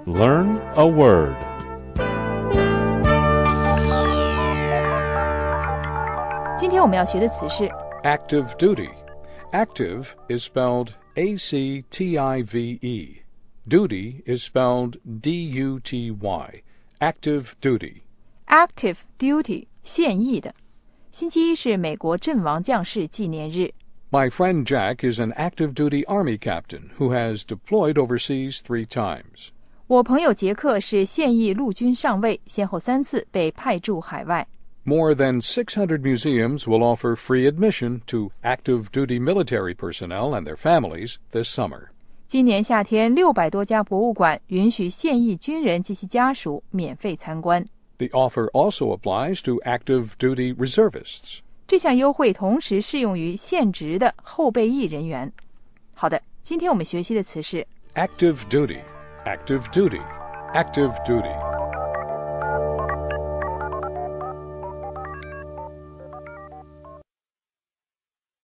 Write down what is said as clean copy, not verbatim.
Learn a word. 今天我们要学的词是 Active duty. Active is spelled A-C-T-I-V-E. Duty is spelled D-U-T-Y. Active duty. active duty 现役的。星期一是美国阵亡将士纪念日。 My friend Jack is an active duty Army captain who has deployed overseas 3 times. 我朋友杰克是现役陆军上尉，先后3次被派驻海外。 More than 600 museums will offer free admission to active duty military personnel and their families this summer. 今年夏天600多家博物馆允许现役军人及其家属免费参观。 The offer also applies to active duty reservists. 这项优惠同时适用于现职的后备役人员。好的，今天我们学习的词是 Active duty, active duty, active duty.